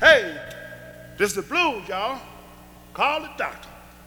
Hey, this is the blues, y'all. Call the doctor.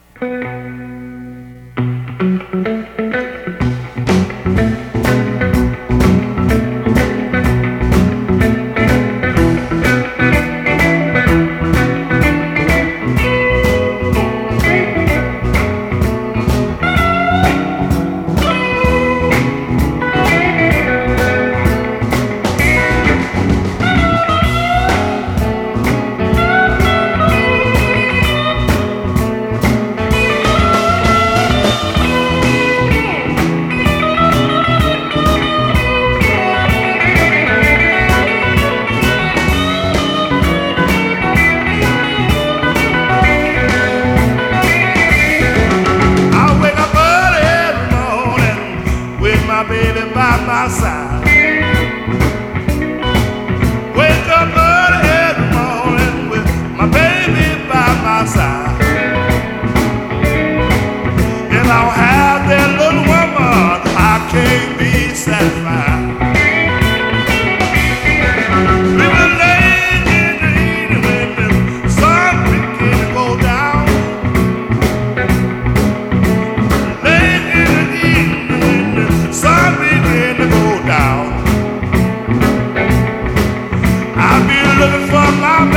My baby by my side. Wake up early every morning with my baby by my side. If I don't have that little woman, I can't be satisfied. We were late in the evening when the sun began to go down. Late in the evening when the sun began to go down. I'll be looking for my